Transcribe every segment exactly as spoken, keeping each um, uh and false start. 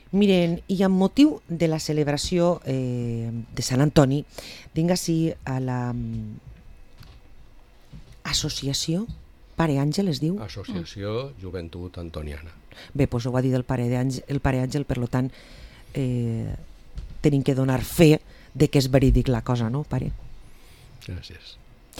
Miren, i amb motiu de la celebració eh, de Sant Antoni, tinc ací a la mm, associació Pare Àngel, es diu? Associació Joventut Antoniana. Bé, doncs ho ha dit el Pare Àngel, el Pare Àngel, per tant, eh, tenim que donar fe de que és verídic la cosa, no, pare? Gràcies.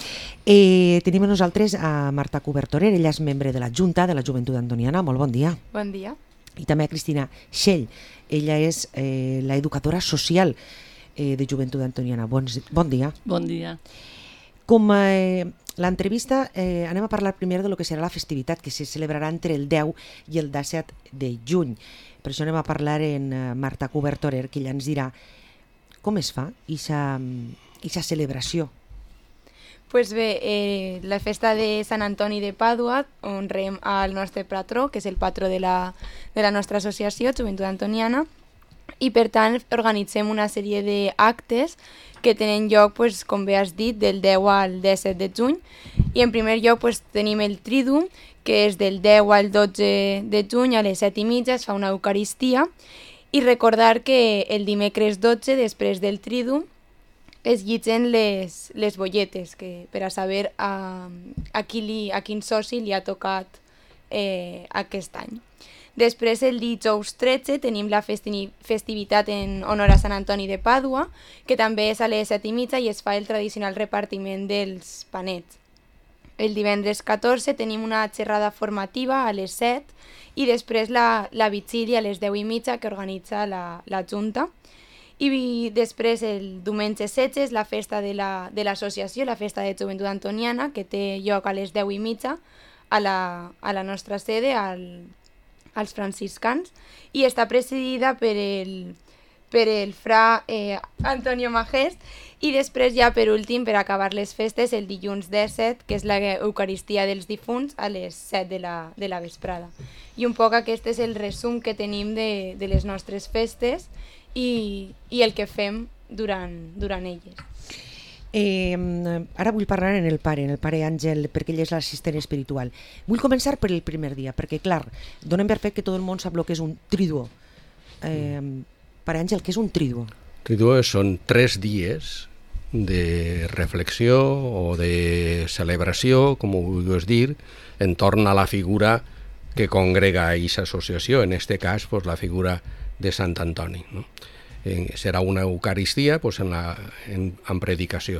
Eh, tenim a nosaltres a Marta Cobertorer, ella és membre de la Junta de la Joventut Antoniana. Molt bon dia. Bon dia. I també a Cristina Schell, ella és eh, la educadora social eh, de Joventut Antoniana. Bon, bon dia. Bon dia. Com eh, l'entrevista, eh, anem a parlar primer de lo que serà la festivitat, que se celebrarà entre el deu i el disset de juny. Per això anem a parlar en eh, Marta Cobertorer, que ella ens dirà com es fa aquesta celebració. Pues bé, eh, la festa de Sant Antoni de Pàdua honrem al nostre patró, que és el patró de la, de la nostra associació, Joventut Antoniana, i per tant organitzem una sèrie d'actes que tenen lloc, pues, com bé has dit, del deu al disset de juny. I en primer lloc pues, tenim el Trídum, que és del deu al dotze de juny a les set i mitja, es fa una Eucaristia, i recordar que el dimecres dotze, després del Trídum, es llitgen les, les bolletes que, per a saber a, a, qui li, a quin soci li ha tocat eh, aquest any. Després, el dijous tretze, tenim la festi festivitat en honor a Sant Antoni de Pàdua, que també és a les set i mitja i es fa el tradicional repartiment dels panets. El divendres catorze tenim una xerrada formativa a les set i després la, la vigília a les deu i mitja que organitza la, la Junta. I després el diumenge setze és la festa de l'associació, la, de la festa de Joventut Antoniana, que té lloc a les deu i mitja a la, a la nostra sede, al, als franciscans, i està presidida per el, per el fra eh, Antonio Majés, i després ja per últim, per acabar les festes, el dilluns disset, que és la Eucaristia dels difunts a les set de la, de la vesprada. I un poc aquest és el resum que tenim de, de les nostres festes, I, i el que fem durant, durant elles. Eh, ara vull parlar en el pare, en el pare Àngel, perquè ell és l'assistent espiritual. Vull començar per el primer dia, perquè clar, donem per fet que tot el món sap el que és un triduo. Eh, pare Àngel, què és un triduo? Triduo són tres dies de reflexió o de celebració, com ho vulguis dir, entorn a la figura que congrega a aquesta associació, en aquest cas pues, la figura de Sant Antoni, no? Eh, serà una Eucaristia pues, en, la, en, en predicació.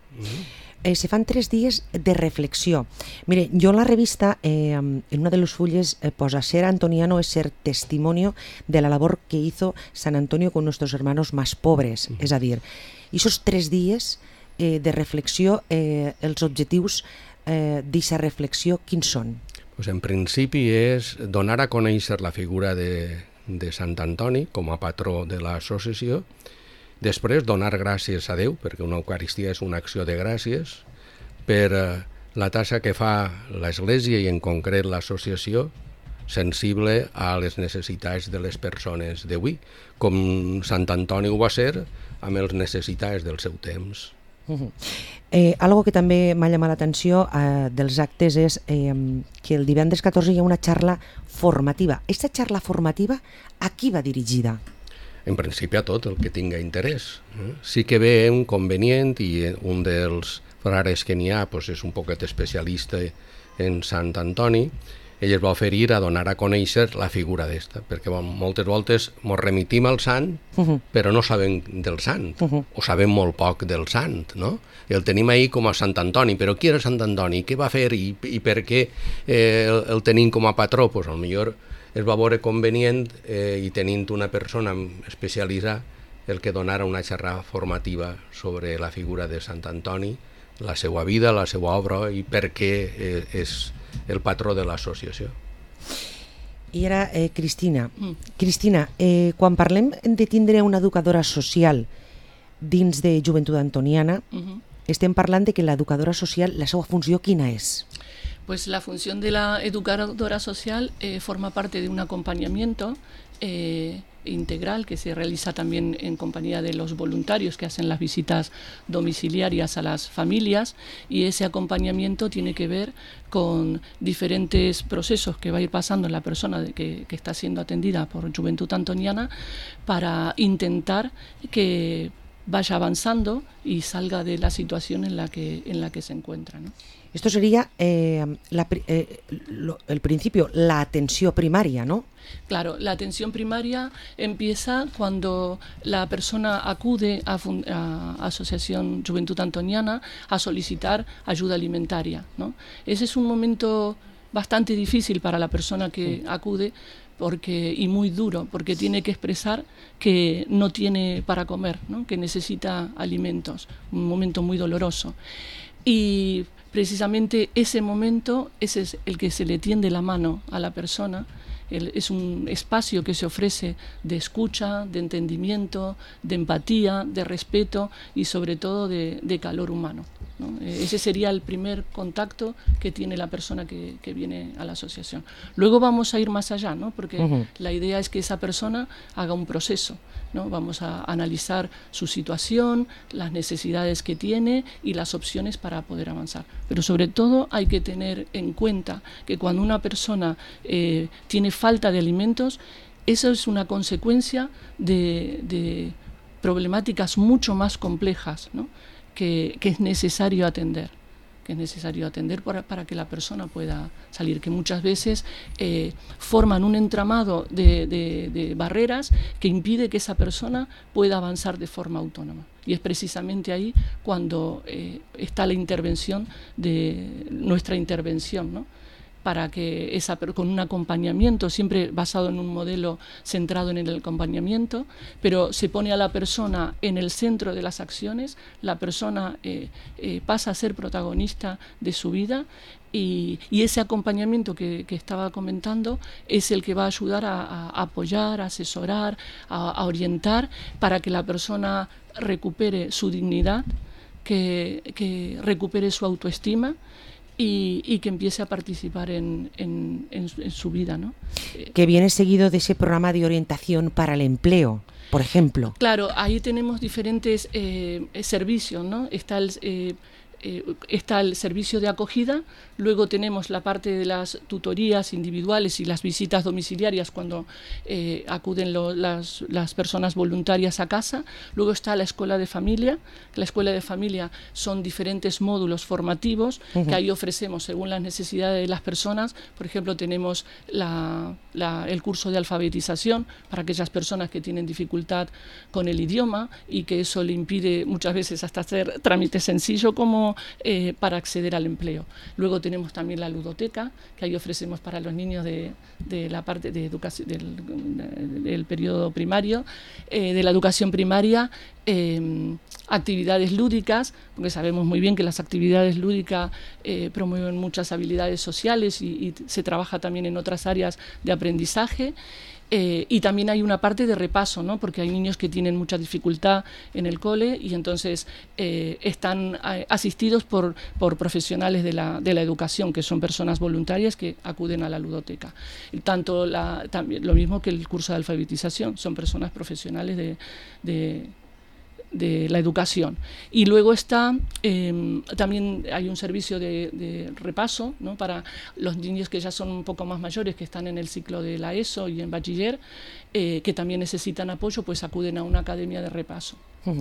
Eh, se fan tres dies de reflexió. Mire, jo en la revista, eh, en una de les fulles, eh, posa ser antoniano es ser testimonio de la labor que hizo San Antonio con nuestros hermanos más pobres. Mm. És a dir, esos tres dies eh, de reflexió, eh, els objectius eh, d'aquesta reflexió, quins són? Pues en principi és donar a conèixer la figura de de Sant Antoni com a patró de l'associació, després donar gràcies a Déu, perquè una Eucaristia és una acció de gràcies, per eh, la tasca que fa l'Església i en concret l'associació sensible a les necessitats de les persones d'avui, com Sant Antoni ho va ser amb les necessitats del seu temps. Uh-huh. Eh, algo que també m'ha llamat l'atenció eh, dels actes és eh, que el divendres catorze hi ha una xarra formativa. Aquesta xarra formativa a qui va dirigida? En principi a tot el que tinga interès. Eh? Sí que ve un convenient i un dels frares que n'hi ha pues, és un poquet especialista en Sant Antoni. Ell es va oferir a donar a conèixer la figura d'esta, perquè bon, moltes voltes ens remitim al sant, uh-huh. però no sabem del sant, uh-huh. o sabem molt poc del sant, no? El tenim ahí com a Sant Antoni, però qui era Sant Antoni? Què va fer i, i per què eh, el, el tenim com a patró? Pues, potser es va veure convenient eh, i tenint una persona especialitzada el que donara una xerrada formativa sobre la figura de Sant Antoni, la seva vida, la seva obra i per què eh, és el patró de l'associació. I ara, eh, Cristina, mm. Cristina, eh, quan parlem de tindre una educadora social dins de Joventut Antoniana, mm-hmm. estem parlant de que l'educadora social, la seva funció quina és? Pues la función de la educadora social eh, forma parte de un acompañamiento eh, integral que se realiza también en compañía de los voluntarios que hacen las visitas domiciliarias a las familias, y ese acompañamiento tiene que ver con diferentes procesos que va a ir pasando en la persona de que, que está siendo atendida por Juventud Antoniana para intentar que vaya avanzando y salga de la situación en la que, en la que se encuentra, ¿no? Esto sería eh, la, eh, lo, el principio, la atención primaria, ¿no? Claro, la atención primaria empieza cuando la persona acude a, a Asociación Juventud Antoniana a solicitar ayuda alimentaria, ¿no? Ese es un momento bastante difícil para la persona que sí. acude, porque y muy duro, porque tiene que expresar que no tiene para comer, ¿no? Que necesita alimentos, un momento muy doloroso. Y precisamente ese momento ese es el que se le tiende la mano a la persona. El, es un espacio que se ofrece de escucha, de entendimiento, de empatía, de respeto y sobre todo de, de calor humano, ¿no? Ese sería el primer contacto que tiene la persona que, que viene a la asociación. Luego vamos a ir más allá, ¿no? Porque uh-huh. la idea es que esa persona haga un proceso, ¿no? Vamos a analizar su situación, las necesidades que tiene y las opciones para poder avanzar. Pero sobre todo hay que tener en cuenta que cuando una persona eh, tiene falta de alimentos, eso es una consecuencia de, de problemáticas mucho más complejas, ¿no? que, que es necesario atender. que es necesario atender para, para que la persona pueda salir, que muchas veces eh, forman un entramado de, de, de barreras que impide que esa persona pueda avanzar de forma autónoma. Y es precisamente ahí cuando eh, está la intervención, de nuestra intervención, ¿no? Para que esa, con un acompañamiento, siempre basado en un modelo centrado en el acompañamiento, pero se pone a la persona en el centro de las acciones, la persona eh, eh, pasa a ser protagonista de su vida, y, y ese acompañamiento que, que estaba comentando es el que va a ayudar a, a apoyar, a asesorar, a, a orientar, para que la persona recupere su dignidad, que, que recupere su autoestima, Y, y que empiece a participar en, en, en, en su vida, ¿no? Que viene seguido de ese programa de orientación para el empleo, por ejemplo. Claro, ahí tenemos diferentes eh, servicios, ¿no? Está el, eh, eh, está el servicio de acogida, luego tenemos la parte de las tutorías individuales y las visitas domiciliarias cuando eh, acuden lo, las, las personas voluntarias a casa, luego está la escuela de familia. La escuela de familia son diferentes módulos formativos uh-huh. que ahí ofrecemos según las necesidades de las personas. Por ejemplo, tenemos la, la, el curso de alfabetización para aquellas personas que tienen dificultad con el idioma y que eso le impide muchas veces hasta hacer trámites sencillos como eh, para acceder al empleo. Luego tenemos también la ludoteca, que ahí ofrecemos para los niños de, de la parte de educación del, del periodo primario, eh, de la educación primaria, eh, actividades lúdicas, porque sabemos muy bien que las actividades lúdicas eh, promueven muchas habilidades sociales y, y se trabaja también en otras áreas de aprendizaje. Eh, y también hay una parte de repaso, ¿no? Porque hay niños que tienen mucha dificultad en el cole y entonces eh, están eh, asistidos por, por profesionales de la, de la educación, que son personas voluntarias que acuden a la ludoteca. Y tanto la, también, lo mismo que el curso de alfabetización, son personas profesionales de, de de la educación. Y luego está, eh, también hay un servicio de, de repaso, ¿no? Para los niños que ya son un poco más mayores, que están en el ciclo de la ESO y en bachiller, eh, que también necesitan apoyo, pues acuden a una academia de repaso. Uh-huh.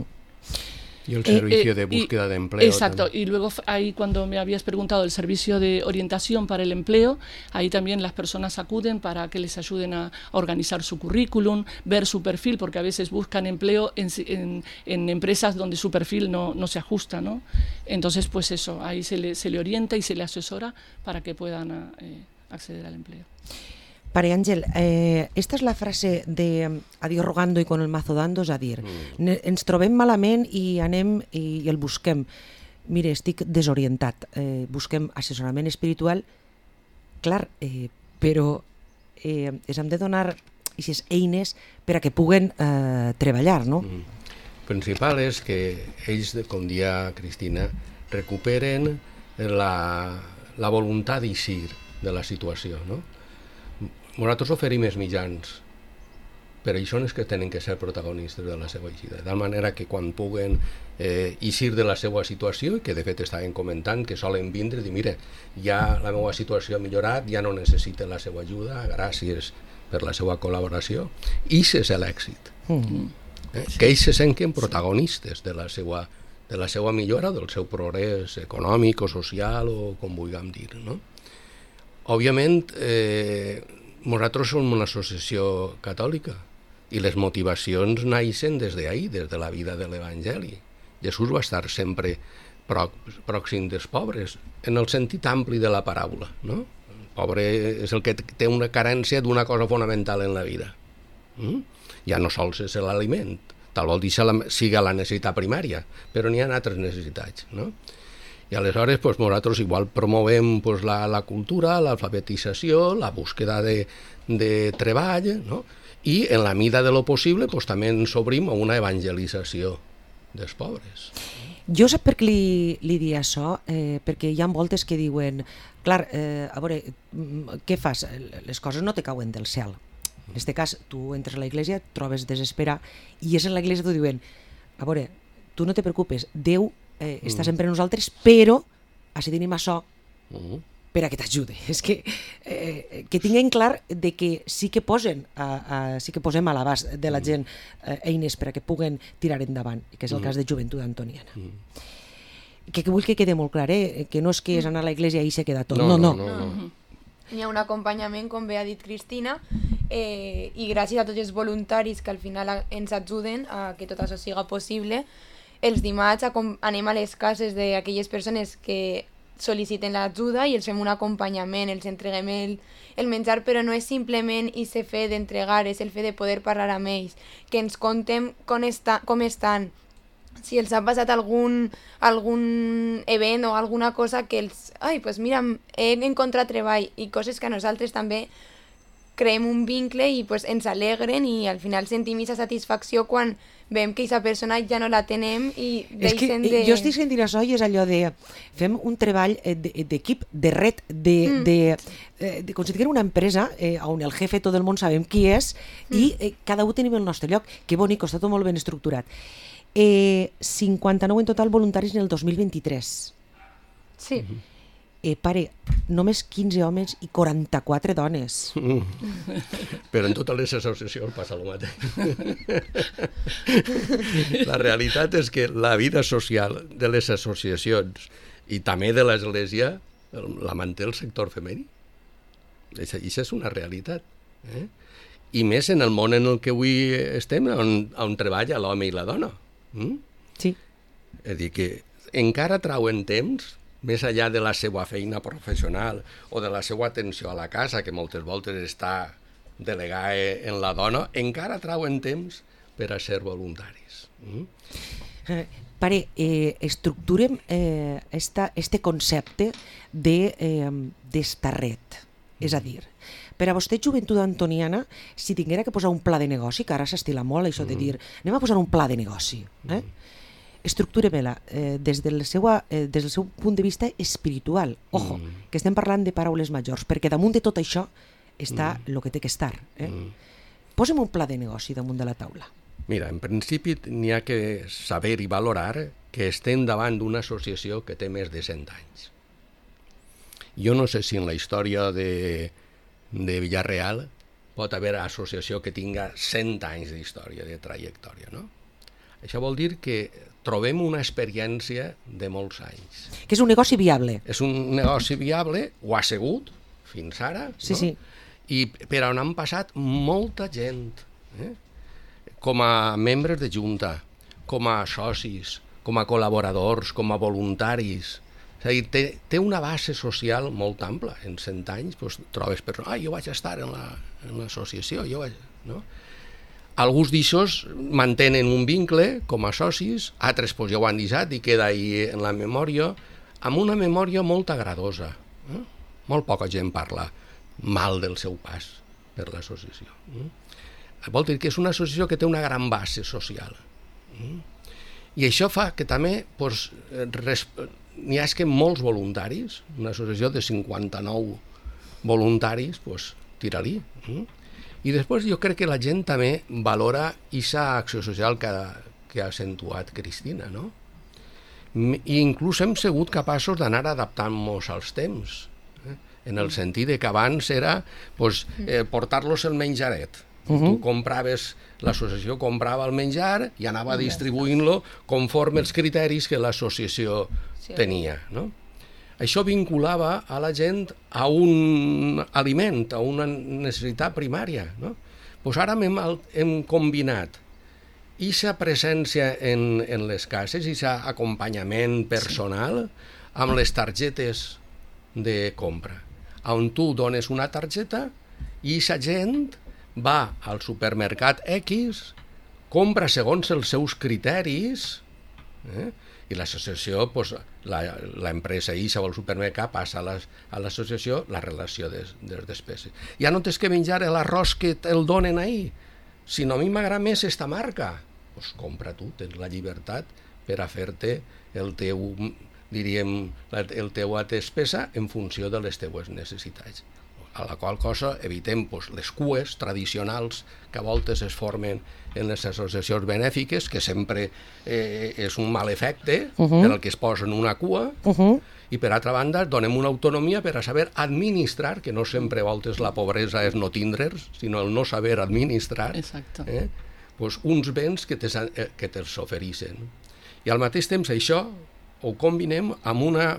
Y el servicio eh, eh, de búsqueda y, de empleo. Exacto, también. Y luego ahí cuando me habías preguntado el servicio de orientación para el empleo, ahí también las personas acuden para que les ayuden a organizar su currículum, ver su perfil, porque a veces buscan empleo en, en, en empresas donde su perfil no, no se ajusta, ¿no? Entonces, pues eso, ahí se le, se le orienta y se le asesora para que puedan eh, acceder al empleo. Pare Àngel, eh, esta és la frase de a Dios rogando i con el mazo dando, és a dir, mm. ens trobem malament i anem i, i el busquem. Mire, estic desorientat, eh, busquem assessorament espiritual, clar, eh, però eh, ens hem de donar aquestes eines per a que puguen eh, treballar, no? Mm. Principal és que ells, com dia Cristina, recuperen la, la voluntat d'eixir de la situació, no? Nosaltres oferim els mitjans però ells són els que tenen que ser protagonistes de la seva eixida, de tal manera que quan puguen eh, eixir de la seva situació, i que de fet estaven comentant que solen vindre i dir, mira, ja la meva situació ha millorat, ja no necessite la seva ajuda, gràcies per la seva col·laboració, i és l'èxit. Mm. Eh? Que ells se senten protagonistes de la seva, de la seva millora, del seu progrés econòmic o social o com vulguem dir, no? Òbviament, eh, nosaltres som una associació catòlica i les motivacions naixen des d'ahir, des de la vida de l'Evangeli. Jesús va estar sempre pròxim dels pobres, en el sentit ampli de la paraula, no? El pobre és el que té una carència d'una cosa fonamental en la vida. Mm? Ja no sols és l'aliment, tal vol dir que siga la necessitat primària, però n'hi ha altres necessitats, no? I aleshores pues, nosaltres igual promovem pues, la, la cultura, l'alfabetització, la búsqueda de, de treball, no? I en la mida de lo possible pues, també ens obrim a una evangelització dels pobres. Jo sap per què li, li dic això, eh, perquè hi ha voltes que diuen, clar, eh, a veure, què fas? Les coses no te cauen del cel. En aquest cas, tu entres a la iglesia, et trobes desesperar, i és en la iglesia que tu diuen, a veure, tu no te preocupes, Déu eh, està sempre en nosaltres, però així tenim això Mm. per a que t'ajude. És que, eh, que tinguin clar de que sí que posen a, a, sí que posem a l'abast de la gent eh, eines per a que puguen tirar endavant, que és el cas de Joventut Antoniana. Que, que vull que quede molt clar, eh? Que no és que és anar a la iglesia i se queda tot. No, no. no, no, no. Hi ha un acompanyament, com bé ha dit Cristina, eh, i gràcies a tots els voluntaris que al final a, ens ajuden a que tot això siga possible. Els dimarts anem a les cases d'aquelles persones que sol·liciten l'ajuda i els fem un acompanyament, els entreguem el, el menjar, però no és simplement aquest fet d'entregar, és el fet de poder parlar amb ells, que ens contem com, està, com estan, si els ha passat algun, algun event o alguna cosa que els... Ai, doncs mira, he encontrat treball, i coses que a nosaltres també creem un vincle i pues, ens alegren, i al final sentim aquesta satisfacció quan veiem que aquesta persona ja no la tenem i deixen de... Jo estic sentint això i és allò de... Fem un treball d'equip, de red, de, mm. de, de, com si digués una empresa eh, on el jefe tot el món sabem qui és mm. i eh, cada un tenim el nostre lloc. Que bonic, està tot molt ben estructurat. Eh, cinquanta-nou en total voluntaris en el dos mil vint-i-tres. Sí. Mm-hmm. Eh, pare, només quinze homes i quaranta-quatre dones. Mm. Però en totes les associacions passa el mateix. La realitat és que la vida social de les associacions i també de l'Església la manté el sector femení. Això és una realitat. Eh? I més en el món en el que avui estem, on, on treballa l'home i la dona. Mm? Sí. És a dir, que encara trauen temps, més enllà de la seva feina professional o de la seva atenció a la casa, que moltes voltes està delegada en la dona, encara trauen temps per a ser voluntaris. Mm? Eh, pare, eh, estructurem eh, esta, este concepte de, eh, d'esta red. És a dir, per a vostè, Joventut Antoniana, si tinguera que posar un pla de negoci, que ara s'estila molt això de dir, anem a posar un pla de negoci, eh? Estructurem-la eh, des, del seu, eh, des del seu punt de vista espiritual. Ojo, mm. que estem parlant de paraules majors, perquè damunt de tot això està el mm. que té que estar. Eh? Mm. Posem un pla de negoci damunt de la taula. Mira, en principi n'hi ha que saber i valorar que estem davant d'una associació que té més de cent anys. Jo no sé si en la història de, de Villarreal pot haver associació que tinga cent anys d'història, de trajectòria, no? Això vol dir que trobem una experiència de molts anys. Que és un negoci viable. És un negoci viable, ho ha sigut fins ara, sí, no? Sí. I per on han passat molta gent, eh? Com a membres de junta, com a socis, com a col·laboradors, com a voluntaris. És a dir, té, té una base social molt ampla. En cent anys doncs, trobes persones, ah, jo vaig estar en l'associació, la, jo vaig... No? Alguns d'aixòs mantenen un vincle com a socis, altres pues, ja ho han deixat i queda ahí en la memòria, amb una memòria molt agradosa. Eh? Molt poca gent parla mal del seu pas per l'associació. Eh? Vol dir que és una associació que té una gran base social. Eh? I això fa que també pues, res... n'hi ha que molts voluntaris, una associació de cinquanta-nou voluntaris, pues, tira-li. Eh? I després jo crec que la gent també valora aquesta acció social que, que ha accentuat Cristina, no? I inclús hem sigut capaços d'anar adaptant-nos als temps, eh? En el sentit de que abans era pues, eh, portar-los el menjaret. Uh -huh. Tu compraves, l'associació comprava el menjar i anava distribuint-lo conforme els criteris que l'associació sí, tenia, no? Això vinculava a la gent a un aliment, a una necessitat primària, no? Pues ara hem, hem combinat aquesta presència en, en les cases, aquest acompanyament personal amb les targetes de compra, on tu dones una targeta i aquesta gent va al supermercat X, compra segons els seus criteris, eh? I l'associació, pues, l'empresa Ixa o el supermercat passa a l'associació la relació de, de les despeses. Ja no tens que menjar l'arròs que el donen ahir, sinó a mi m'agrada més esta marca. Pues compra tu, tens la llibertat per a fer-te el teu, diríem, el teu despesa en funció de les teues necessitats. A la qual cosa evitem pues, les cues tradicionals que a voltes es formen en les associacions benèfiques, que sempre eh, és un mal efecte uh -huh. per al que es posa en una cua, uh -huh. i per altra banda donem una autonomia per a saber administrar, que no sempre a voltes la pobresa és no tindre's, sinó el no saber administrar, eh, pues, uns béns que te'ls eh, que te'ls ofereixen. I al mateix temps això ho combinem amb una,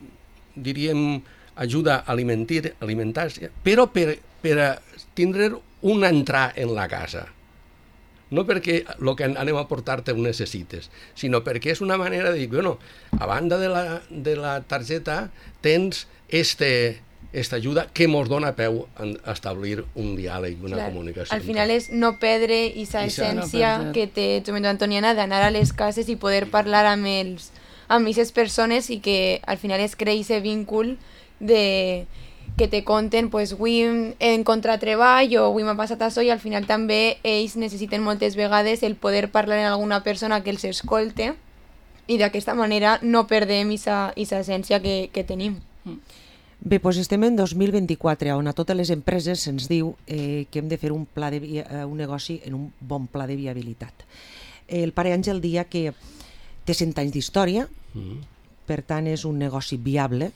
diríem, ajuda alimentària, però per, per a tindre un entrar en la casa. No perquè el que anem a portar-te ho necessites, sinó perquè és una manera de dir, bueno, a banda de la, de la targeta tens este, esta ajuda que mos dona peu a establir un diàleg, una Clar, comunicació. Al final és no perdre aquesta essència no que té Joventut Antoniana d'anar a les cases i poder parlar amb els amb aquestes persones i que al final es creï aquest vincul de que te conten, pues, avui he encontrat treball o avui m'ha passat això, i al final també ells necessiten moltes vegades el poder parlar amb alguna persona que els escolte i d'aquesta manera no perdem aquesta essència que, que tenim. Bé, doncs estem en dos mil vint-i-quatre, on a totes les empreses se'ns diu eh, que hem de fer un, pla de via, un negoci en un bon pla de viabilitat. El pare Àngel deia que té cent anys d'història, mm. per tant és un negoci viable,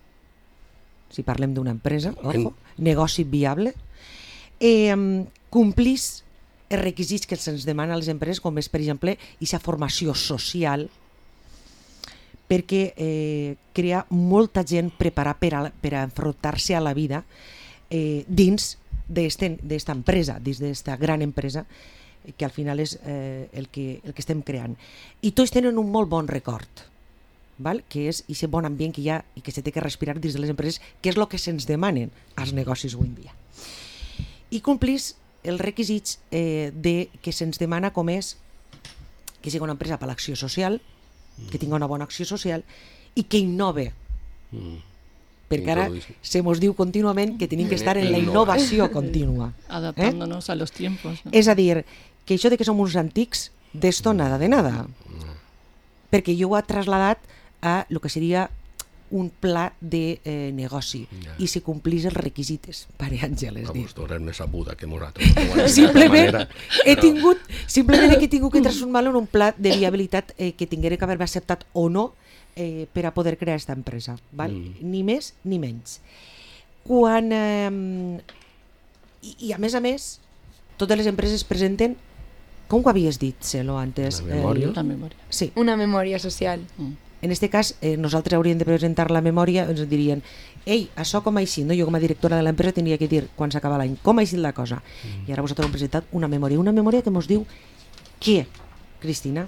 si parlem d'una empresa, ojo, negoci viable, eh, complís els requisits que se'ns demana a les empreses, com és, per exemple, aquesta formació social, perquè eh, crea molta gent preparada per a, per a enfrontar-se a la vida eh, dins d'esta empresa, dins d'esta gran empresa, que al final és eh, el, que, el que estem creant. I tots tenen un molt bon record, val? Que és aquest bon ambient que hi ha i que se té que respirar dins de les empreses, que és el que se'ns demanen als negocis avui en dia. I complís els requisits eh, de, que se'ns demana, com és que sigui una empresa per l'acció social, que tingui una bona acció social i que innove. Mm. Perquè ara se mos diu contínuament que tenim que estar en la innovació contínua. Adaptándonos eh? a los tiempos. ¿No? És a dir, que això de que som uns antics, d'esto nada de nada. Perquè jo ho he trasladat a el que seria un pla de eh, negoci ja. I si complís els requisites, pare Àngel, és dir. Tu eres més sabuda que nosaltres. Simplement he tingut, simplement he tingut que transformar-lo en un pla de viabilitat eh, que tinguera que haver-me acceptat o no eh, per a poder crear aquesta empresa, val? Mm. Ni més ni menys. Quan eh, i, i a més a més totes les empreses presenten, com ho havies dit, Celo, antes? Una memòria. Eh, Una memòria. Sí. Una memòria social. Mm. En aquest cas, eh, nosaltres hauríem de presentar la memòria, ens dirien, ei, això com ha eixit, no? Jo com a directora de l'empresa tindria que dir, quan s'acaba l'any, com ha eixit la cosa. Mm. I ara vosaltres heu presentat una memòria, una memòria que ens diu què, Cristina?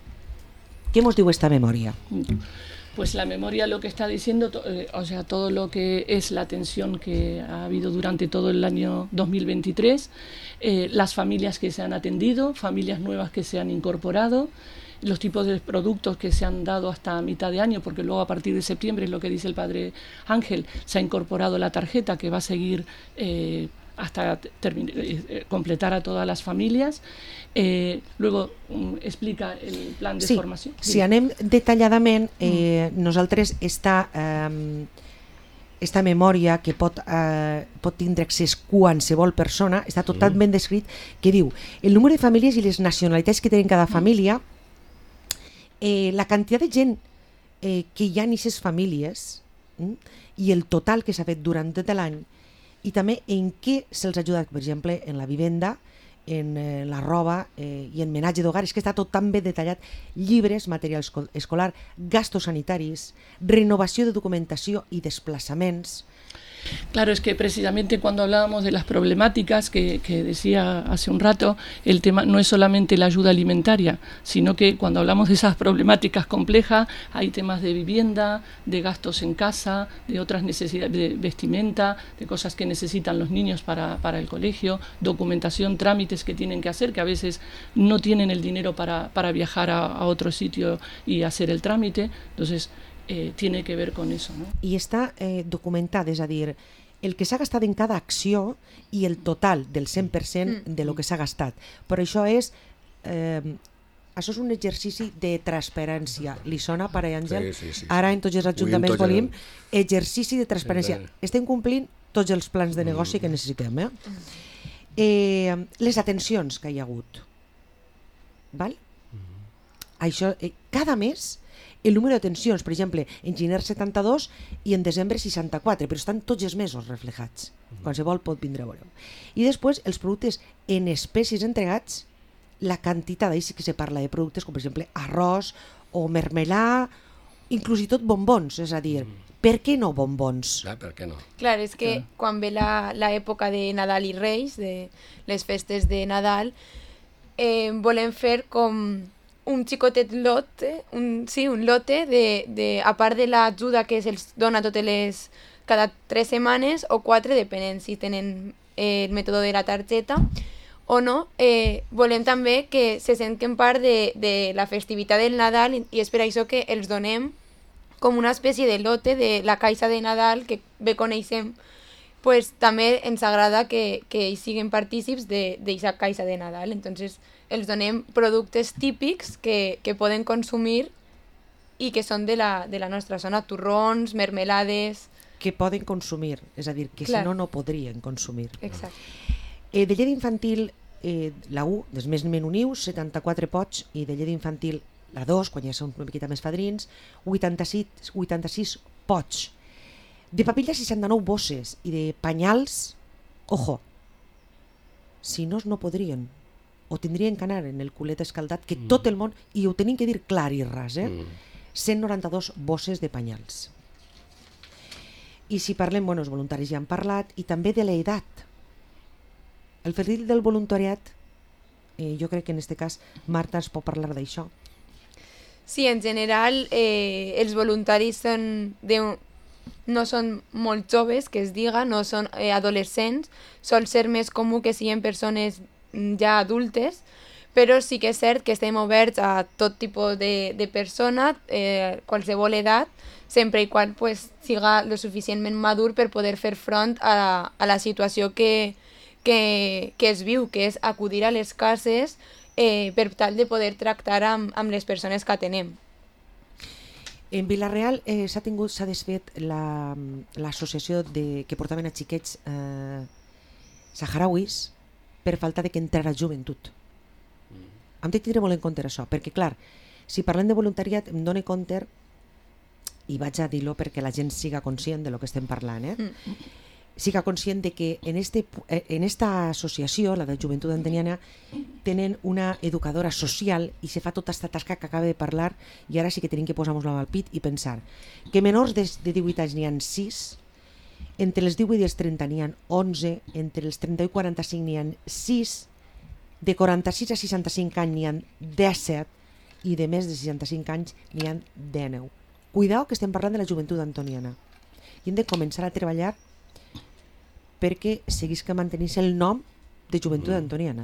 ¿Qué nos diu esta memòria? Pues la memoria lo que está diciendo, eh, o sea, todo lo que es la atención que ha habido durante todo el año dos mil veintitrés, eh, las familias que se han atendido, familias nuevas que se han incorporado, los tipos de productos que se han dado hasta mitad de año, porque luego a partir de septiembre, es lo que dice el padre Ángel, se ha incorporado la tarjeta que va a seguir eh, hasta eh, completar a todas las familias. Eh, luego um, explica el plan de sí, formació. Si anem detalladament, eh, mm. nosaltres està... Eh, esta memòria que pot, eh, pot tindre accés qualsevol persona, està totalment descrit, que diu el número de famílies i les nacionalitats que tenen cada família, eh, la quantitat de gent eh, que hi ha en aquestes famílies mm, i el total que s'ha fet durant tot l'any, i també en què se'ls ha ajudat, per exemple, en la vivenda, en eh, la roba eh, i en menatge d'hogar. És que està tot tan ben detallat: llibres, material escolar, gastos sanitaris, renovació de documentació i desplaçaments. Claro, es que precisamente cuando hablábamos de las problemáticas que, que decía hace un rato, el tema no es solamente la ayuda alimentaria, sino que cuando hablamos de esas problemáticas complejas hay temas de vivienda, de gastos en casa, de otras necesidades, de vestimenta, de cosas que necesitan los niños para, para el colegio, documentación, trámites que tienen que hacer, que a veces no tienen el dinero para, para viajar a, a otro sitio y hacer el trámite. Entonces, Eh, tiene que ver con eso, ¿no? I està eh, documentat, és a dir, el que s'ha gastat en cada acció i el total del cent per cent de lo que s'ha gastat. Però això és eh, això és un exercici de transparència. Li sona, pare Àngel? Sí, sí, sí. Ara en tots els ajuntaments volim exercici de transparència. Sí. Estem complint tots els plans de negoci que necessitem. Eh? Eh, les atencions que hi ha hagut. Val? Això, eh, cada mes el número d'atencions, per exemple, en gener setanta-dos i en desembre seixanta-quatre, però estan tots els mesos reflejats. Qualsevol pot vindre a veure. I després, els productes en espècies entregats, la quantitat, ahí sí que se parla de productes com, per exemple, arròs o mermelà, inclús i tot bombons, és a dir, per què no bombons? Clar, per què no? Clar, és que Clar. quan ve l'època de Nadal i Reis, de les festes de Nadal, eh, volem fer com un xicotet lote, un, sí, un lote, de, de, a part de l'ajuda que se'ls dona totes les, cada tres setmanes o quatre, depenent si tenen eh, el mètode de la targeta o no, eh, volem també que se senten part de, de la festivitat del Nadal i, i és per això que els donem com una espècie de lote de la caixa de Nadal que bé coneixem, pues també ens agrada que, que ells siguin partícips d'aquesta caixa de Nadal. Entonces, els donem productes típics que, que poden consumir i que són de la, de la nostra zona, torrons, mermelades... Que poden consumir, és a dir, que Clar. si no, no podrien consumir. Exacte. Eh, de llet infantil, eh, la u, dels més menunius, setanta-quatre pots, i de llet infantil, la dos, quan ja són una miqueta més fadrins, vuitanta-sis, vuitanta-sis pots. De papilla, seixanta-nou bosses, i de panyals, ojo, si no, no podrien, o tindrien que anar en el culet escaldat, que mm. tot el món, i ho tenim que dir clar i ras, eh? Mm. cent noranta-dos bosses de panyals. I si parlem, bueno, els voluntaris ja han parlat, i també de l'edat. El fil del voluntariat, eh, jo crec que en aquest cas Marta ens pot parlar d'això. Sí, en general eh, els voluntaris són de, no són molt joves, que es diga, no són eh, adolescents, sol ser més comú que siguin persones ja adultes, però sí que és cert que estem oberts a tot tipus de, de persona, eh, qualsevol edat, sempre i quan pues, siga lo suficientment madur per poder fer front a, a la situació que, que, que es viu, que és acudir a les cases eh, per tal de poder tractar amb, amb les persones que atenem. En Vila-real eh, s'ha tingut, s'ha desfet l'associació la, que portaven a xiquets eh, saharauis per falta de que entrara joventut. Mm. Hem de tindre molt en compte això, perquè clar, si parlem de voluntariat em dóna compte, i vaig a dir-lo perquè la gent siga conscient de lo que estem parlant, eh? Mm. siga conscient de que en, este, en esta associació, la de Joventut Antoniana, tenen una educadora social i se fa tota aquesta tasca que acaba de parlar, i ara sí que tenim que posar-nos la mà al pit i pensar que menors de, de divuit anys n'hi ha sis, entre els divuit i els trenta n'hi ha onze, entre els trenta i quaranta-cinc n'hi ha sis, de quaranta-sis a seixanta-cinc anys n'hi ha disset i de més de seixanta-cinc anys n'hi ha dinou. Cuidao que estem parlant de la Joventut Antoniana. I hem de començar a treballar perquè seguís que mantenís el nom de Joventut Antoniana.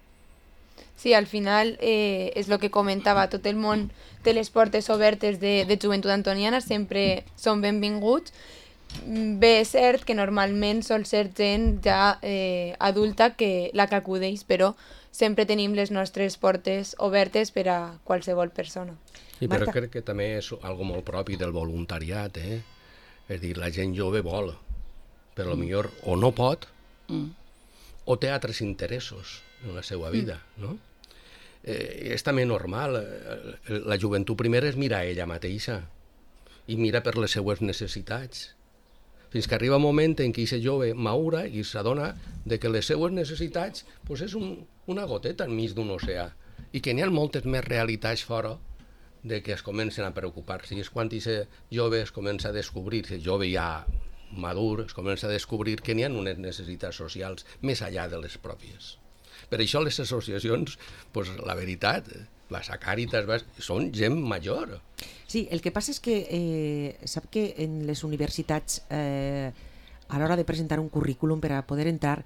Sí, al final eh, és el que comentava, tot el món té les portes obertes de, de Joventut Antoniana, sempre són benvinguts. Bé, és cert que normalment sol ser gent ja eh, adulta que la que acudeix, però sempre tenim les nostres portes obertes per a qualsevol persona. I però crec que també és algo molt propi del voluntariat, eh? És dir, la gent jove vol, però mm. millor o no pot mm. o té altres interessos en la seva vida, mm. no? Eh, és també normal. La joventut primera és mirar ella mateixa i mira per les seues necessitats. Fins que arriba un moment en què aquest jove maura i s'adona de que les seues necessitats pues, és un, una goteta enmig d'un oceà i que n'hi ha moltes més realitats fora de que es comencen a preocupar-se. I és quan aquest jove es comença a descobrir, aquest jove ja madur, es comença a descobrir que n'hi ha unes necessitats socials més enllà de les pròpies. Per això les associacions, pues, la veritat, les Càritas, són gent major. Sí, el que passa és que eh, sap que en les universitats eh, a l'hora de presentar un currículum per a poder entrar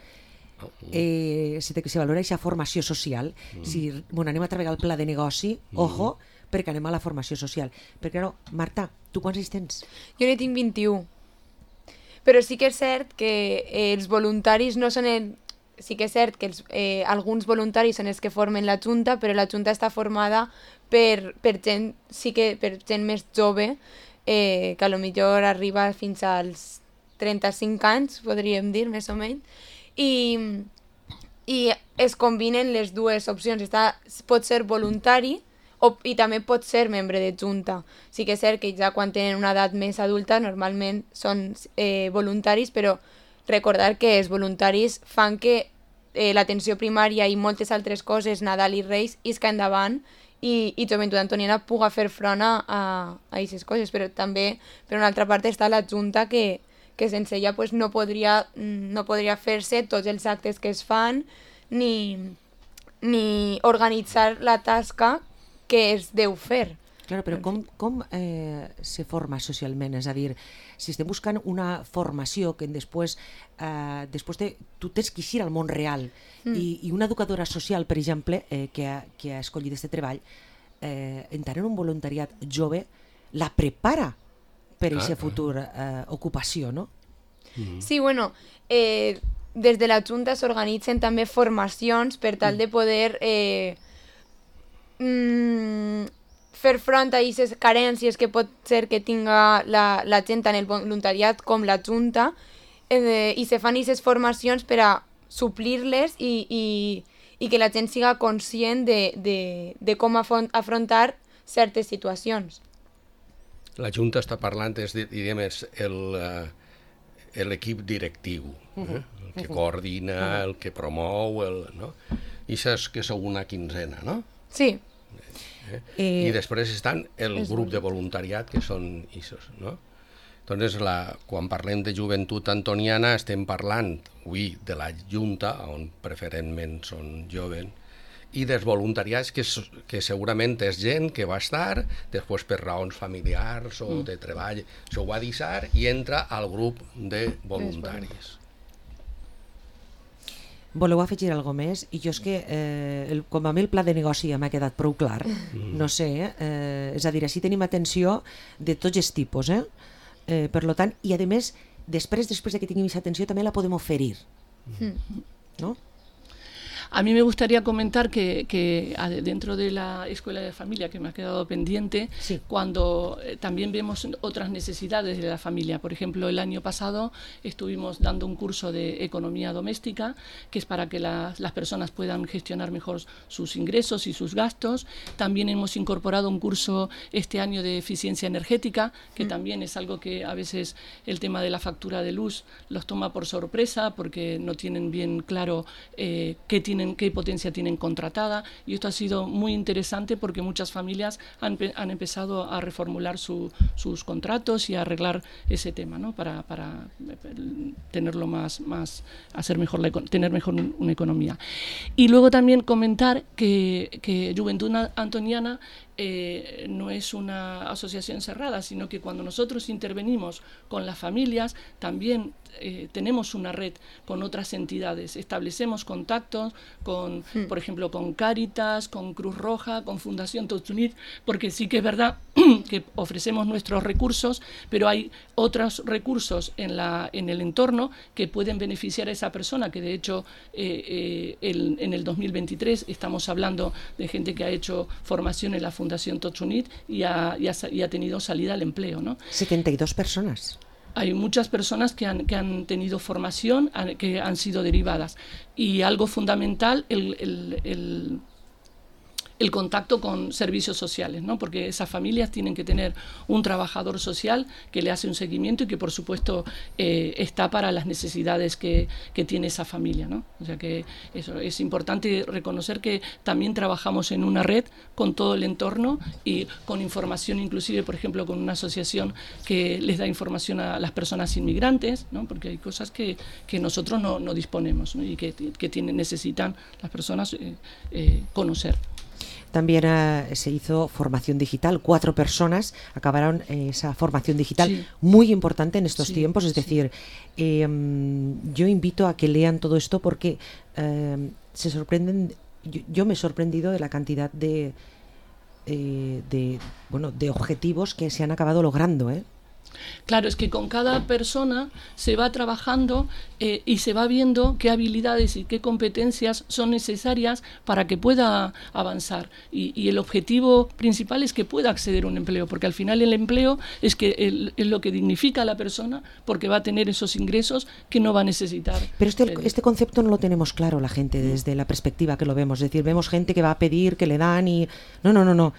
eh, se, se valora aquesta formació social. Mm. Si bueno, anem a treballar el pla de negoci, mm. ojo, perquè anem a la formació social. Perquè, no, Marta, tu quants anys tens? Jo ne tinc vint-i-u. Però sí que és cert que eh, els voluntaris no són... El... Sí que és cert que els, eh, alguns voluntaris són els que formen la Junta, però la Junta està formada per, per, gent, sí que, per gent més jove, eh, que potser arriba fins als trenta-cinc anys, podríem dir, més o menys, i, i es combinen les dues opcions. Està, pot ser voluntari o, i també pot ser membre de Junta. Sí que és cert que ja quan tenen una edat més adulta normalment són eh, voluntaris, però recordar que els voluntaris fan que eh, l'atenció primària i moltes altres coses, Nadal i Reis, isca endavant i, i Joventut Antoniana puga fer front a aquestes coses. Però també, per una altra part, està la Junta que, que sense ella pues, no podria, no podria fer-se tots els actes que es fan ni, ni organitzar la tasca que es deu fer. Claro, però com, com eh, se forma socialment? És a dir, si estem buscant una formació que després, eh, després de, tu tens que eixir al món real mm. i, i una educadora social, per exemple, eh, que, ha, que ha escollit aquest treball, eh, entrar en un voluntariat jove, la prepara per aquesta ah, futura eh, ocupació, no? Mm. Sí, bueno, eh, des de la Junta s'organitzen també formacions per tal de poder... Eh, mm, fer front a aquestes carències que pot ser que tinga la, la gent en el voluntariat com la Junta eh, i se fan aquestes formacions per a suplir-les i, i, i que la gent siga conscient de, de, de com afrontar certes situacions. La Junta està parlant, és, diríem, és l'equip directiu, eh? el que coordina, el que promou, el, no? I saps que sou una quinzena, no? Sí. Eh? Eh, I després estan el grup de voluntariat, que són issos, no? Doncs la, quan parlem de joventut antoniana estem parlant, avui, de la Junta, on preferentment són joves, i dels voluntariats que, que segurament és gent que va estar, després per raons familiars o mm. de treball, s'ho va deixar i entra al grup de voluntaris. Voleu afegir alguna més? I jo és que, eh, el, com a mi el pla de negoci ja m'ha quedat prou clar, mm. no sé, eh, és a dir, així tenim atenció de tots els tipus, eh? Eh, per lo tant, i a més, després, després de que tinguem aquesta atenció també la podem oferir, mm. no? A mí me gustaría comentar que, que dentro de la escuela de familia, que me ha quedado pendiente, sí. cuando eh, también vemos otras necesidades de la familia. Por ejemplo, el año pasado estuvimos dando un curso de economía doméstica, que es para que la, las personas puedan gestionar mejor sus ingresos y sus gastos. También hemos incorporado un curso este año de eficiencia energética, que mm. también es algo que a veces el tema de la factura de luz los toma por sorpresa, porque no tienen bien claro eh, qué tienen qué potencia tienen contratada, y esto ha sido muy interesante porque muchas familias han, han empezado a reformular su, sus contratos y a arreglar ese tema, ¿no? para, para tenerlo más, más hacer mejor la, tener mejor una economía. Y luego también comentar que, que Joventut Antoniana Eh, no es una asociación cerrada, sino que cuando nosotros intervenimos con las familias, también eh, tenemos una red con otras entidades, establecemos contactos con, mm. por ejemplo, con Càritas, con Cruz Roja, con Fundación Tots Units, porque sí que es verdad que ofrecemos nuestros recursos, pero hay otros recursos en, la, en el entorno que pueden beneficiar a esa persona, que de hecho eh, eh, el, en el dos mil veintitrés estamos hablando de gente que ha hecho formación en la Fundación Tots Units y ha, y, ha, y ha tenido salida al empleo, ¿no? setenta y dos personas. hay muchas personas que han, que han tenido formación, han, que han sido derivadas. Y algo fundamental, el, el, el, el contacto con servicios sociales, ¿no? Porque esas familias tienen que tener un trabajador social que le hace un seguimiento y que, por supuesto, eh, está para las necesidades que, que tiene esa familia, ¿no? O sea que eso es importante reconocer que también trabajamos en una red con todo el entorno y con información, inclusive, por ejemplo, con una asociación que les da información a las personas inmigrantes, ¿no? Porque hay cosas que, que nosotros no, no disponemos, ¿no? Y que, que tienen, necesitan las personas eh, eh, conocer. También uh, se hizo formación digital. Cuatro personas acabaron eh, esa formación digital, sí, muy importante en estos sí, tiempos. Es sí. decir, eh, yo invito a que lean todo esto porque eh, se sorprenden. Yo, yo me he sorprendido de la cantidad de, eh, de, bueno, de objetivos que se han acabado logrando, ¿eh? Claro, es que con cada persona se va trabajando eh, y se va viendo qué habilidades y qué competencias son necesarias para que pueda avanzar. Y, y el objetivo principal es que pueda acceder a un empleo, porque al final el empleo es, que el, es lo que dignifica a la persona, porque va a tener esos ingresos que no va a necesitar. Pero este, este concepto no lo tenemos claro la gente desde la perspectiva que lo vemos. Es decir, vemos gente que va a pedir, que le dan y... No, no, no, no.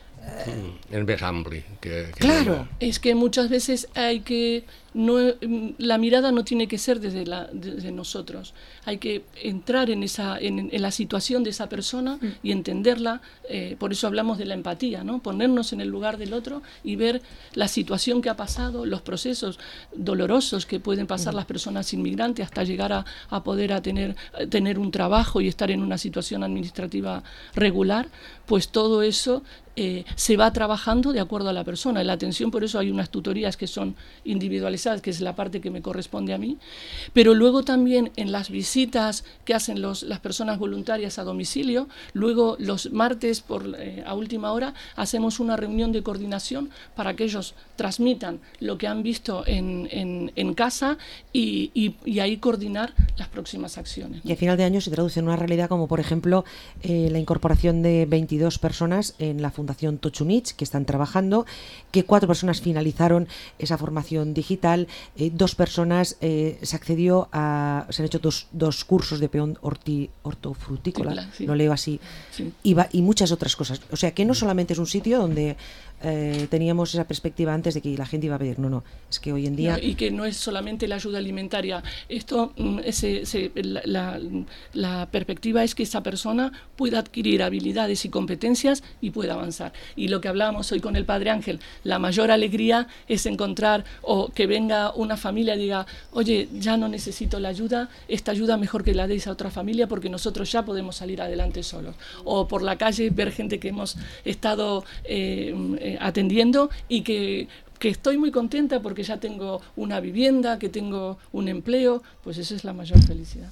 Es más amplio que, que claro, no. Es que muchas veces hay que no, la mirada no tiene que ser desde, la, desde nosotros, hay que entrar en esa en, en la situación de esa persona mm. y entenderla, eh, por eso hablamos de la empatía, ¿no? Ponernos en el lugar del otro y ver la situación que ha pasado, los procesos dolorosos que pueden pasar mm. las personas inmigrantes hasta llegar a, a poder a tener, a tener un trabajo y estar en una situación administrativa regular, pues todo eso Eh, se va trabajando de acuerdo a la persona. En la atención, por eso hay unas tutorías que son individualizadas, que es la parte que me corresponde a mí, pero luego también en las visitas que hacen los, las personas voluntarias a domicilio, luego los martes por, eh, a última hora hacemos una reunión de coordinación para que ellos transmitan lo que han visto en, en, en casa y, y, y ahí coordinar las próximas acciones, ¿no? Y a final de año se traduce en una realidad como, por ejemplo, eh, la incorporación de veintidós personas en la Fundación Tochunich, que están trabajando, que cuatro personas finalizaron esa formación digital, eh, dos personas eh, se accedió a, se han hecho dos, dos cursos de peón horti, hortofrutícola, sí, lo leo así, sí. y, va, y muchas otras cosas. O sea que no solamente es un sitio donde eh, teníamos esa perspectiva antes de que la gente iba a pedir, no, no, es que hoy en día... No, y que no es solamente la ayuda alimentaria, esto, ese, ese, la, la, la perspectiva es que esa persona pueda adquirir habilidades y competencias y pueda avanzar. Y lo que hablábamos hoy con el Padre Ángel, la mayor alegría es encontrar o que venga una familia y diga, oye, ya no necesito la ayuda, esta ayuda mejor que la deis a otra familia porque nosotros ya podemos salir adelante solos. O por la calle ver gente que hemos estado eh, eh, atendiendo y que que estoy muy contenta porque ya tengo una vivienda, que tengo un empleo, pues esa es la mayor felicidad.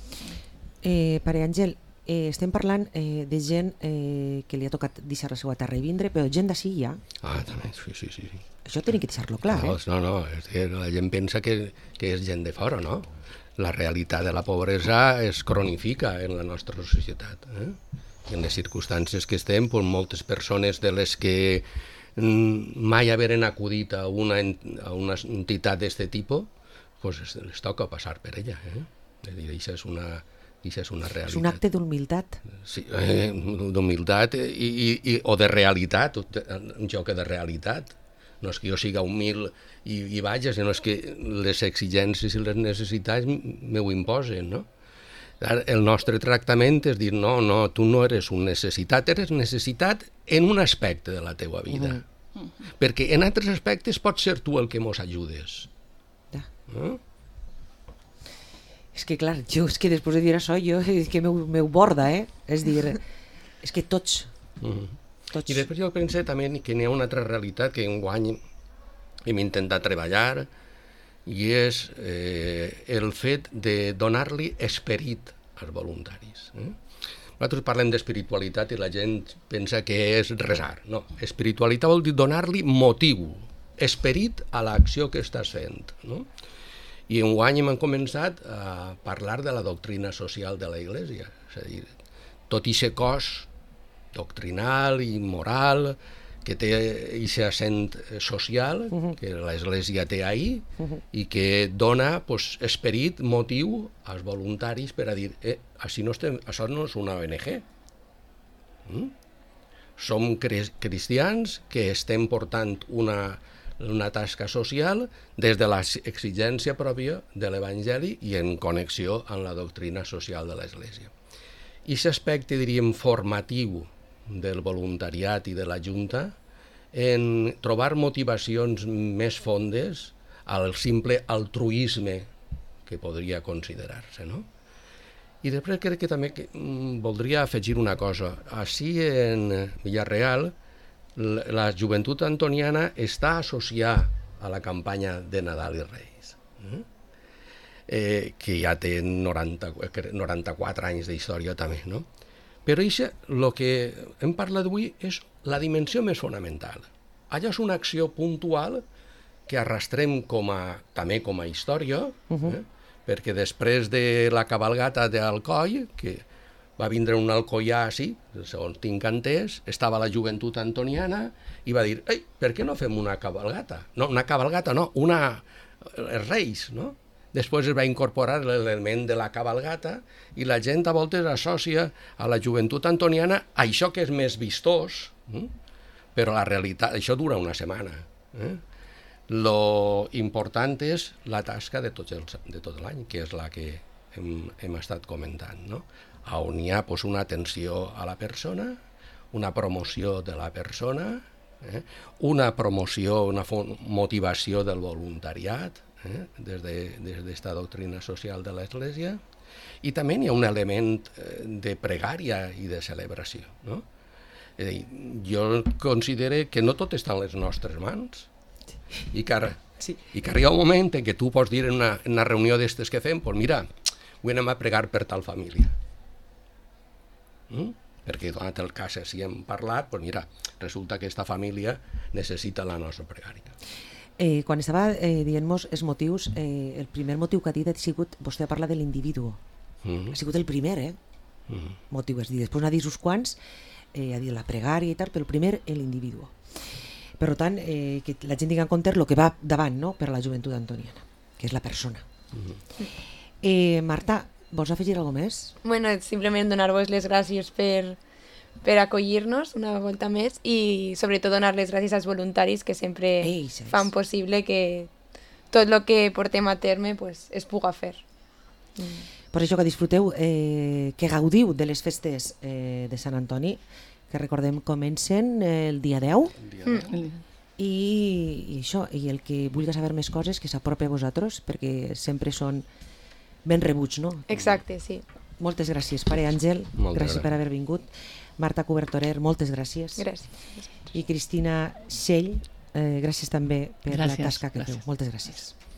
Eh, Pare Àngel, eh, estem parlant eh, de gent eh, que li ha tocat deixar la seva terra i vindre, però gent d'ací ja. Ah, també, sí, sí, sí. Això tenim que deixar-lo clar, no, eh? No, no, és que la gent pensa que, que és gent de fora, no? La realitat de la pobresa es cronifica en la nostra societat. Eh? En les circumstàncies que estem, pues, moltes persones de les que mai haveren acudit a una, a una entitat d'aquest tipus, pues les toca passar per ella. Eh? És dir, això és una, això és una realitat. És un acte d'humilitat. Sí, eh, d'humilitat i, i, i, o de realitat, un joc de realitat. No és que jo siga humil i, i vaja, sinó és que les exigències i les necessitats m'ho imposen, no? El nostre tractament és dir, no, no, tu no eres un necessitat, eres necessitat en un aspecte de la teua vida. Uh-huh. Perquè en altres aspectes pots ser tu el que mos ajudes. Ja. ¿No? És que, clar, jo, és que després de dir això, jo, és que m'ho, m'ho borda, eh? És dir, és que tots, uh-huh. tots... I després jo pensé també que n'hi ha una altra realitat que enguany hem intentat treballar, i és eh, el fet de donar-li esperit als voluntaris. Eh? Nosaltres parlem d'espiritualitat i la gent pensa que és resar. No, espiritualitat vol dir donar-li motiu, esperit a l'acció que estàs fent. No? I enguany hem començat a parlar de la doctrina social de la Iglesia. És a dir, tot aquest cos doctrinal i moral que té aquest accent social que l'Església té ahir i que dona pues, esperit, motiu als voluntaris per a dir eh, així no estem, això no és una O N G. Mm? Som cristians que estem portant una, una tasca social des de l'exigència pròpia de l'Evangeli i en connexió amb la doctrina social de l'Església. I aquest aspecte, diríem, formatiu del voluntariat i de la Junta en trobar motivacions més fondes al simple altruisme que podria considerar-se, no? I després crec que també que, mm, voldria afegir una cosa. Així en Villarreal la joventut antoniana està associada a la campanya de Nadal i Reis, eh? Eh, que ja té noranta, noranta-quatre anys d'història també, no? Però això, el que hem parlat avui és la dimensió més fonamental. Allò és una acció puntual que arrastrem com a, també com a història, uh-huh. eh? Perquè després de la cabalgata d'Alcoi, que va vindre un alcoià així, segons tinc entès, estava la joventut antoniana i va dir, ei, per què no fem una cabalgata? No, una cabalgata no, una... els Reis, no? Després es va incorporar l'element de la cabalgata i la gent a voltes associa a la joventut antoniana a això que és més vistós, eh? Però la realitat, això dura una setmana. Eh? Lo important és la tasca de tot, els, de tot l'any, que és la que hem, hem estat comentant, no? On hi ha pues, una atenció a la persona, una promoció de la persona, eh? Una promoció, una motivació del voluntariat, eh? des d'esta de, doctrina social de l'Església, i també hi ha un element de pregària i de celebració, no? És a dir, jo considero que no tot està en les nostres mans i que, sí. i que arriba un moment en què tu pots dir en una, en una reunió d'estes que fem, pues mira, avui anem a pregar per tal família. Mm? Perquè donat el cas si hem parlat, pues mira, resulta que aquesta família necessita la nostra pregària. Eh, quan estava eh, dient-nos els motius, eh, el primer motiu que ha dit ha sigut, vostè ha parlat de l'individu. Mm-hmm. Ha sigut el primer, eh? Mm-hmm. Motiu, és dir, després n'ha dit uns quants, eh, ha dit la pregària i tal, però el primer, l'individu. Per tant, eh, que la gent tingui en compte el que va davant, no?, per a la joventut antoniana, que és la persona. Mm-hmm. eh, Marta, vols afegir alguna més? Bueno, simplement donar-vos les gràcies per... per acollir-nos una volta més i sobretot donar les gràcies als voluntaris que sempre Eix, fan possible que tot el que portem a terme pues, es puga fer. Mm. Per això que disfruteu, eh, que gaudiu de les festes eh, de Sant Antoni, que recordem comencen el dia deu, el dia deu. Mm. I, i això, i el que vulgui saber més coses que s'apropi a vosaltres, perquè sempre són ben rebuts, no? Exacte, sí. Moltes gràcies, pare Àngel, Moltes gràcies gràcies per haver vingut. Marta Cobertorer, moltes gràcies. Gràcies. I Cristina Schell, eh, gràcies també per gràcies, la tasca que gràcies. feu. Moltes gràcies.